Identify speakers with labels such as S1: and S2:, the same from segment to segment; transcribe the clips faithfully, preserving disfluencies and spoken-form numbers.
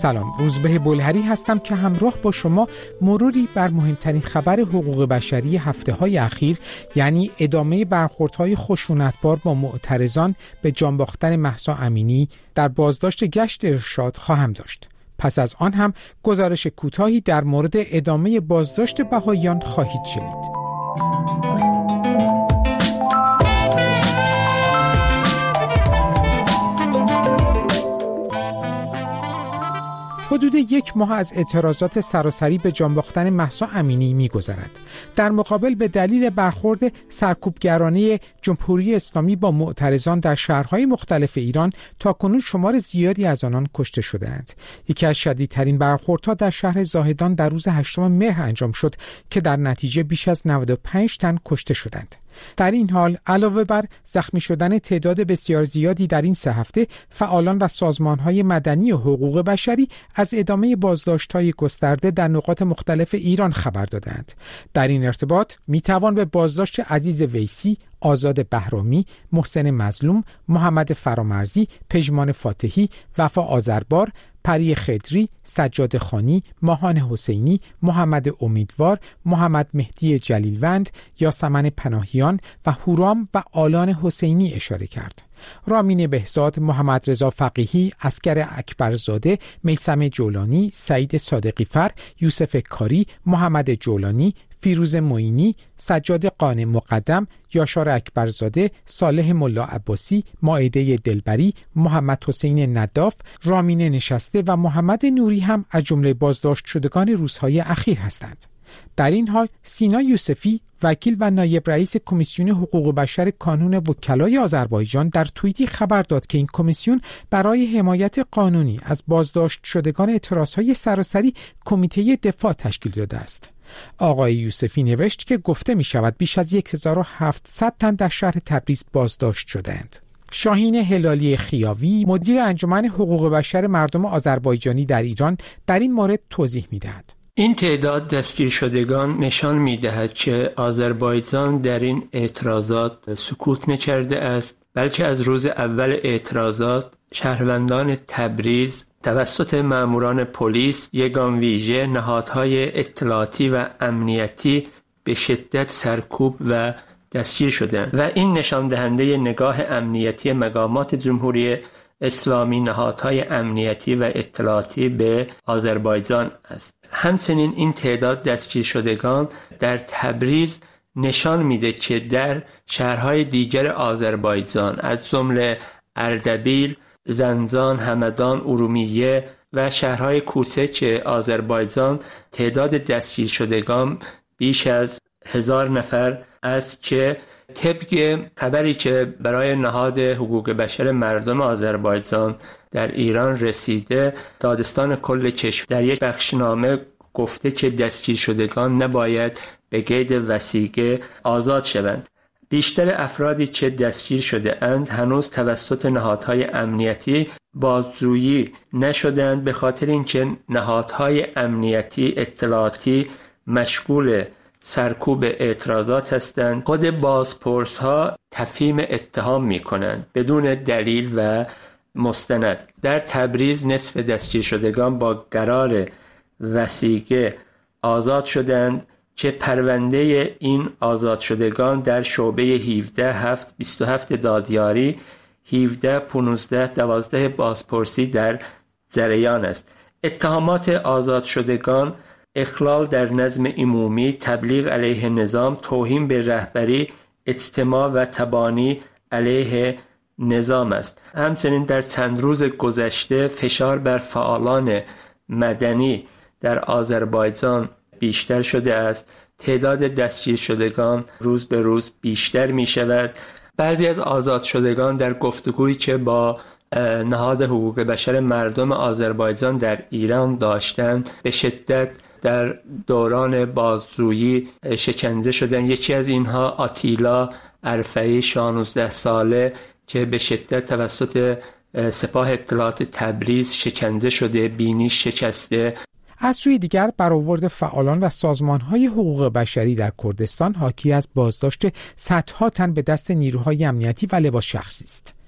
S1: سلام، روزبه بلهری هستم که همراه با شما مروری بر مهمترین خبر حقوق بشری هفته های اخیر، یعنی ادامه برخوردهای خشونتبار با معترضان به جان باختن مهسا امینی در بازداشت گشت ارشاد خواهم داشت. پس از آن هم گزارش کوتاهی در مورد ادامه بازداشت بهائیان خواهید شنید. حدود یک ماه از اعتراضات سراسری به جان باختن مهسا امینی می‌گذرد. در مقابل به دلیل برخورد سرکوبگرانه جمهوری اسلامی با معترضان در شهرهای مختلف ایران تاکنون شمار زیادی از آنان کشته شده‌اند. یکی از شدیدترین برخوردها در شهر زاهدان در روز هشتم مهر انجام شد که در نتیجه بیش از نود و پنج تن کشته شدند. در این حال علاوه بر زخمی شدن تعداد بسیار زیادی در این سه هفته، فعالان و سازمان‌های مدنی و حقوق بشری از ادامه بازداشت‌های گسترده در نقاط مختلف ایران خبر دادند. در این ارتباط می‌توان به بازداشت عزیز ویسی، آزاد بهرامی، محسن مظلوم، محمد فرامرزی، پژمان فاتحی، وفا آذربار، پری خدری، سجاد خانی، ماهان حسینی، محمد امیدوار، محمد مهدی جلیلوند، یاسمن پناهیان و هورام و آلان حسینی اشاره کرد. رامین بهزاد، محمد رضا فقیهی، عسکر اکبرزاده، میثم جولانی، سعید صادقی فر، یوسف کاری، محمد جولانی، فیروز معینی، سجاد قانع مقدم، یاشار اکبرزاده، صالح ملا عباسی، مائده دلبری، محمد حسین نداف، رامین نشسته و محمد نوری هم از جمله بازداشت شدگان روزهای اخیر هستند. در این حال سینا یوسفی، وکیل و نایب رئیس کمیسیون حقوق بشر کانون وکلای آذربایجان، در توییتی خبر داد که این کمیسیون برای حمایت قانونی از بازداشت شدگان اعتراضهای سراسری کمیته دفاع تشکیل داده است. آقای یوسفی نوشت که گفته می شود بیش از هزار و هفتصد تن در شهر تبریز بازداشت شدند. شاهین هلالی خیاوی، مدیر انجمن حقوق بشر مردم آذربایجانی در ایران، در این مورد توضیح می دهد.
S2: این تعداد دستگیر شدگان نشان می دهد که آذربایجان در این اعتراضات سکوت نکرده است، بلکه از روز اول اعتراضات شهروندان تبریز توسط ماموران پلیس، یگان ویژه، نهادهای اطلاعاتی و امنیتی به شدت سرکوب و دستگیر شدند و این نشان دهنده نگاه امنیتی مقامات جمهوری اسلامی، نهادهای امنیتی و اطلاعاتی به آذربایجان است. همچنین این تعداد دستگیر شدگان در تبریز نشان میده که در شهرهای دیگر آذربایجان از جمله اردبیل، زنجان، همدان، ارومیه و شهرهای کوچک آذربایجان تعداد دستگیر شدگان بیش از هزار نفر است که طبق خبری که برای نهاد حقوق بشر مردم آذربایجان در ایران رسیده، دادستان کل کشور در یک بخشنامه گفته که دستگیر شدگان نباید به قید وثیقه آزاد شوند. بیشتر افرادی که دستگیر شده اند هنوز توسط نهادهای امنیتی بازجویی نشدند، به خاطر اینکه نهادهای امنیتی اطلاعاتی مشغول سرکوب اعتراضات هستند. خود بازپرس ها تفهیم اتهام می کنند بدون دلیل و مستند. در تبریز نصف دستگیر شدگان با قرار وثیقه آزاد شدند که پرونده این آزاد شدگان در شعبه هفده هفت بیست و هفت دادیاری، هفده پانزده دوازده بازپرسی در جریان است. اتهامات آزاد شدگان اخلال در نظم عمومی، تبلیغ علیه نظام، توهین به رهبری، اجتماع و تبانی علیه نظام است. همچنین در چند روز گذشته فشار بر فعالان مدنی در آذربایجان بیشتر شده است. تعداد دستگیر شدگان روز به روز بیشتر می شود. بعضی از آزاد شدگان در گفتگویی که با نهاد حقوق بشر مردم آذربایجان در ایران داشتند به شدت در دوران بازجویی شکنجه شدند. یکی از اینها آتیلا عرفعی، شانزده ساله، که به شدت توسط سپاه اطلاعات تبریز شکنجه شده، بینیش شکسته.
S1: از سوی دیگر برآورد فعالان و سازمان‌های حقوق بشری در کردستان حاکی از بازداشت صدها تن به دست نیروهای امنیتی و لباس شخصی است.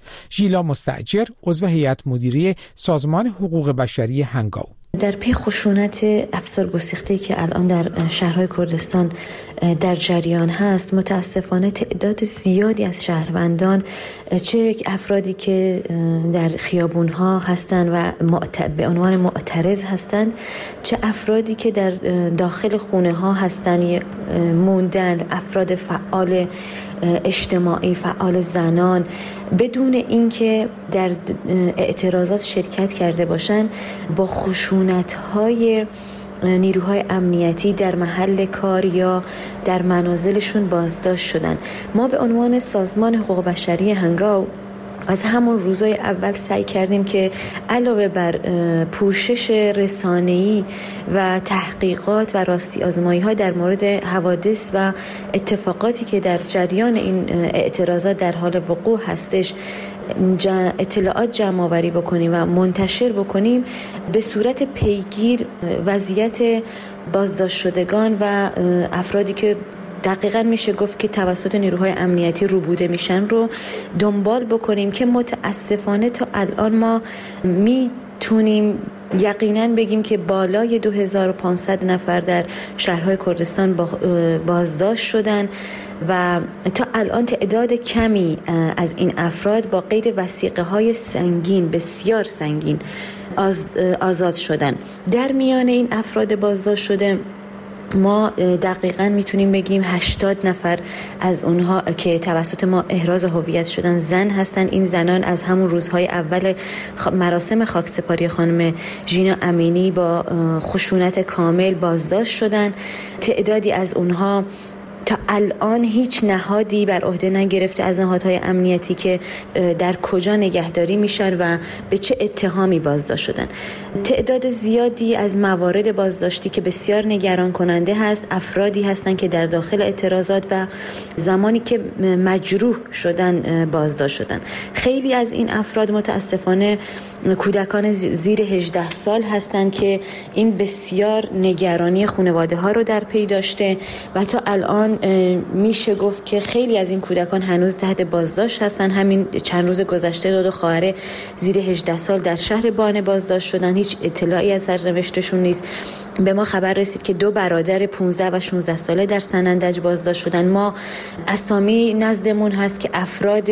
S1: ژیلا مستاجر عضو هیئت مدیره سازمان حقوق بشری هنگاو:
S3: در پی خشونت افسار گسیخته‌ای که الان در شهرهای کردستان در جریان هست، متاسفانه تعداد زیادی از شهروندان، چه افرادی که در خیابون‌ها هستند و به عنوان معترض هستند، چه افرادی که در داخل خونه‌ها هستند موندن، افراد فعال اجتماعی، فعال زنان، بدون اینکه در اعتراضات شرکت کرده باشند، با خشونت‌های نیروهای امنیتی در محل کار یا در منازلشون بازداشت شدن. ما به عنوان سازمان حقوق بشری هنگاو از همون روزای اول سعی کردیم که علاوه بر پوشش رسانه‌ای و تحقیقات و راستی آزمایی‌ها در مورد حوادث و اتفاقاتی که در جریان این اعتراضات در حال وقوع هستش اطلاعات جمع آوری بکنیم و منتشر بکنیم، به صورت پیگیر وضعیت بازداشت شدگان و افرادی که دقیقاً میشه گفت که توسط نیروهای امنیتی روبوده میشن رو دنبال بکنیم، که متاسفانه تا الان ما میتونیم یقیناً بگیم که بالای دو هزار و پانصد نفر در شهرهای کردستان بازداشت شدن و تا الان تعداد کمی از این افراد با قید وثیقه‌های سنگین، بسیار سنگین، آز آزاد شدن. در میان این افراد بازداشت شده ما دقیقاً میتونیم بگیم هشتاد نفر از اونها که توسط ما احراز هویت شدن زن هستن. این زنان از همون روزهای اول مراسم خاکسپاری خانم ژینا امینی با خشونت کامل بازداشت شدن. تعدادی از اونها تا الان هیچ نهادی بر عهده نگرفته از نهادهای امنیتی که در کجا نگهداری میشن و به چه اتهامی بازداشت شدن. تعداد زیادی از موارد بازداشتی که بسیار نگران کننده هست، افرادی هستند که در داخل اعتراضات و زمانی که مجروح شدن بازداشت شدن. خیلی از این افراد متاسفانه کودکان زیر هجده سال هستند که این بسیار نگرانی خانواده ها رو در پی داشته و تا الان میشه گفت که خیلی از این کودکان هنوز تحت بازداشت هستن. همین چند روز گذشته دو, دو خواهر زیر هجده سال در شهر بانه بازداشت شدن، هیچ اطلاعی از سرنوشتشون نیست. به ما خبر رسید که دو برادر پانزده و شانزده ساله در سنندج بازداشت شدن. ما اسامی نزدمون هست که افراد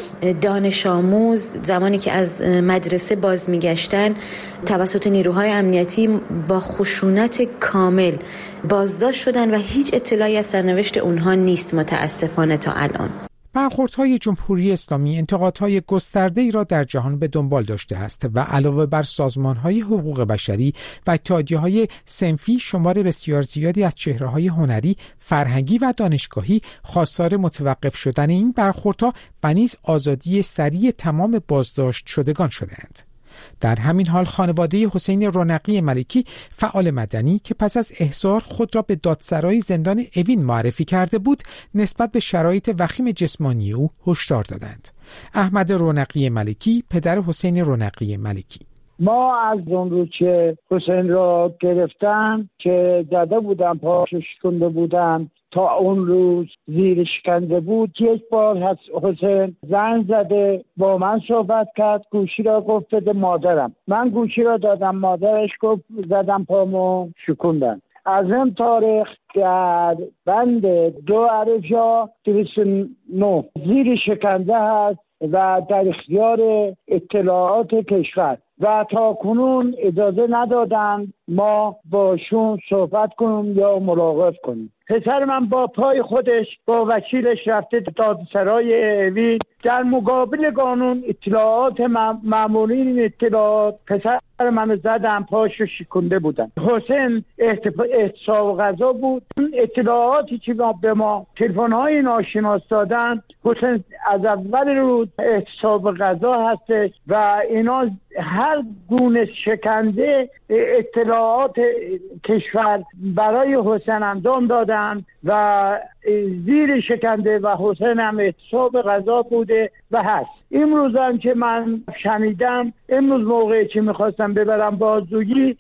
S3: دانش آموز زمانی که از مدرسه باز میگشتن توسط نیروهای امنیتی با خشونت کامل بازداشت شدن و هیچ اطلاعی از سرنوشت اونها نیست متاسفانه تا الان.
S1: برخوردهای جمهوری اسلامی انتقادهای گسترده‌ای را در جهان به دنبال داشته است و علاوه بر سازمان‌های حقوق بشری و اتحادیه‌های صنفی، شمار بسیار زیادی از چهره‌های هنری، فرهنگی و دانشگاهی خواستار متوقف شدن این برخوردها و نیز آزادی سریع تمام بازداشت شدگان شدند. در همین حال خانواده حسین رونقی ملکی، فعال مدنی که پس از احضار خود را به دادسرای زندان اوین معرفی کرده بود، نسبت به شرایط وخیم جسمانی او هشدار دادند. احمد رونقی ملکی، پدر حسین رونقی ملکی:
S4: ما از اون روز که حسین را گرفتن که زده بودن، پاشو شکنده بودن، تا اون روز زیر شکنجه بود، یک بار حسین زنگ زده با من صحبت کرد، گوشی را گفت بده مادرم. من گوشی را دادم، مادرش گفت زدم پامو شکوندن. از این تاریخ در بند دو عرفجا دویست و نه زیر شکنجه هست و در اختیار اطلاعات کشور و تا کنون اجازه ندادن ما باشون صحبت کنیم یا ملاقات کنیم. پسر من با پای خودش با وکیلش رفته دادسرای اوین، در مقابل قانون اطلاعات مامورین اطلاعات پسر من زدن، پاشو شکنده بودن. حسین احتساب غذا بود. اطلاعاتی که به ما تلفن‌های ناشناس دادن، حسین از اول روز احتساب غذا هستش و اینا هر گونه شکنجه اطلاعات کشور برای حسین انجام دادن و زیر شکنجه و حسین هم احتساب غذا بوده و هست. امروز هم که من شنیدم، امروز موقعی که میخواستم ببرم بازجویی،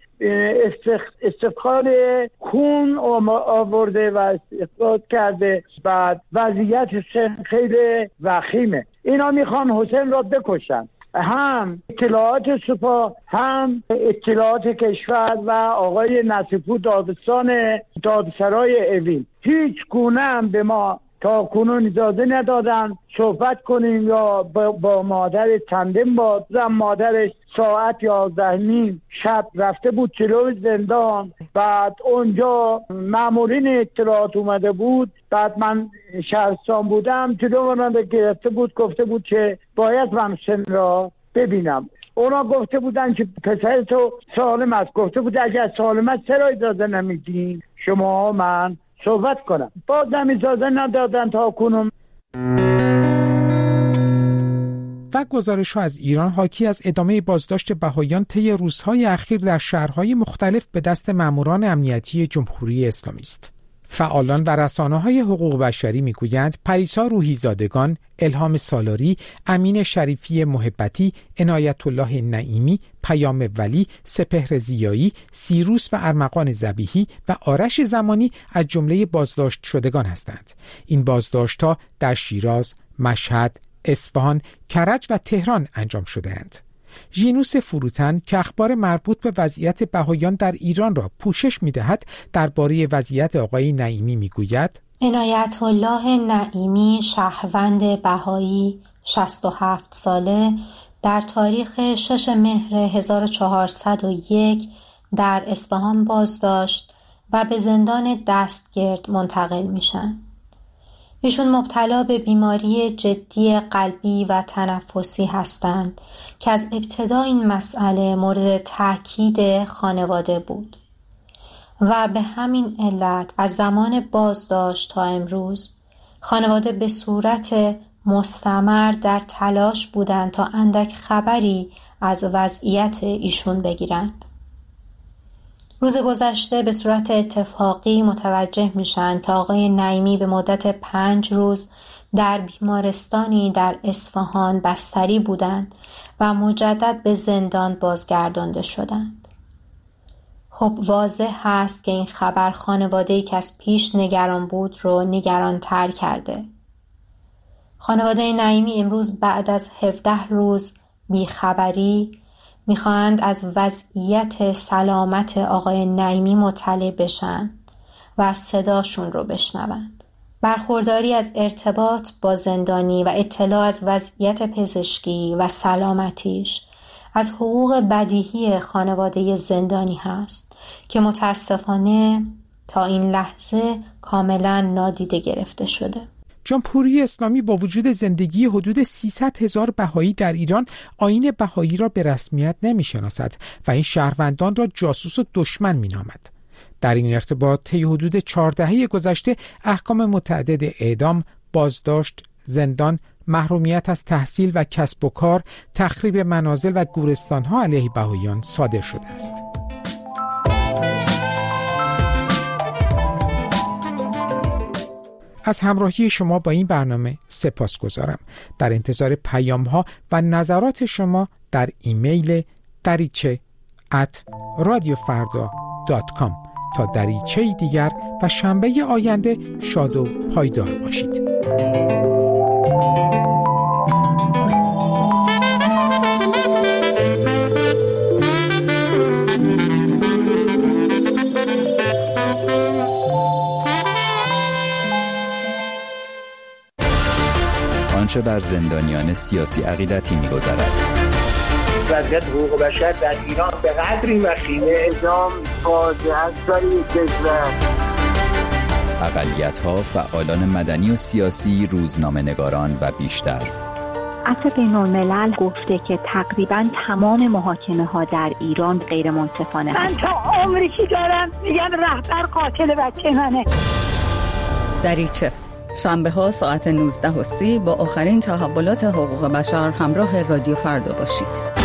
S4: استفخار خون آورده و استفاد کرده و وضعیت خیلی وخیمه. اینا میخوان حسین را بکشن. هم اطلاعات سپاه، هم اطلاعات کشور و آقای نصیرپور دادستان دادسرای اوین هیچ گونه هم به ما تا کنون اجازه ندادن صحبت کنیم یا با, با مادر تندم بازم. مادرش ساعت یازده نیم شب رفته بود جلوی زندان، بعد اونجا مامورین اطلاعات اومده بود، بعد من شهرستان بودم، جلو من گرفته بود، گفته بود که باید من حسین را ببینم. اونا گفته بودن که پسر تو سالم است. گفته بود اگر سالم است چرا اجازه نمیدین شما من صحبت کنم؟ بازم اجازه ندادن تا کنم.
S1: و گزارش‌ها از ایران حاکی از ادامه بازداشت بهائیان طی روزهای اخیر در شهرهای مختلف به دست ماموران امنیتی جمهوری اسلامی است. فعالان و رسانه‌های حقوق بشری می‌گویند پریسا روحیزادگان، الهام سالاری، امین شریفی محبتی، عنایت الله نعیمی، پیام ولی، سپهر زیایی، سیروس و ارمغان ذبیحی و آرش زمانی از جمله بازداشت شدگان هستند. این بازداشت‌ها در شیراز، مشهد، اصفهان، کرج و تهران انجام شده‌اند. ژینوس فروتن که اخبار مربوط به وضعیت بهائیان در ایران را پوشش می‌دهد، درباره وضعیت آقای نعیمی می‌گوید:
S5: عنایت الله نعیمی، شهروند بهایی شصت و هفت ساله، در تاریخ شش مهر هزار و چهارصد و یک در اصفهان بازداشت و به زندان دستگرد منتقل میشن. ایشون مبتلا به بیماری جدی قلبی و تنفسی هستند که از ابتدا این مسئله مورد تاکید خانواده بود و به همین علت از زمان بازداشت تا امروز خانواده به صورت مستمر در تلاش بودند تا اندک خبری از وضعیت ایشون بگیرند. روز گذشته به صورت اتفاقی متوجه میشن که آقای نعیمی به مدت پنج روز در بیمارستانی در اصفهان بستری بودند و مجدد به زندان بازگردانده شدند. خب واضح هست که این خبر خانواده‌ای که از پیش نگران بود رو نگران تر کرده. خانواده نعیمی امروز بعد از هفده روز بیخبری میخواهند از وضعیت سلامت آقای نعیمی مطلع بشن و از صداشون رو بشنوند. برخورداری از ارتباط با زندانی و اطلاع از وضعیت پزشکی و سلامتیش از حقوق بدیهی خانواده زندانی هست که متاسفانه تا این لحظه کاملا نادیده گرفته شده.
S1: جمهوری اسلامی با وجود زندگی حدود سیصد هزار بهایی در ایران آیین بهایی را به رسمیت نمی‌شناسد و این شهروندان را جاسوس و دشمن می‌نامد. در این ارتباط طی حدود چهار دهه گذشته احکام متعدد اعدام، بازداشت، زندان، محرومیت از تحصیل و کسب و کار، تخریب منازل و گورستان‌ها علیه بهائیان صادر شده است. از همراهی شما با این برنامه سپاسگزارم. در انتظار پیام‌ها و نظرات شما در ایمیل دریچه ات رادیو فردا دات کام. تا دریچه دیگر و شنبه آینده شاد و پایدار باشید.
S6: آنچه بر زندانیان سیاسی عقیدتی می‌گذرد.
S7: وضعیت حقوق بشر در ایران به قدری وخیمه اعدام فاجعه است برای کشور.
S6: اقلیت‌ها، فعالان مدنی و سیاسی، روزنامه‌نگاران و بیشتر.
S8: عفو بین‌الملل گفته که تقریباً تمام محاکمه‌ها در ایران غیر منصفانه.
S9: من تا عمری که دارم میگم رهبر قاتل بچه منه.
S10: دریچه شنبه ها ساعت نوزده و سی با آخرین تحولات حقوق بشر همراه رادیو فردا باشید.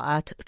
S10: ساعت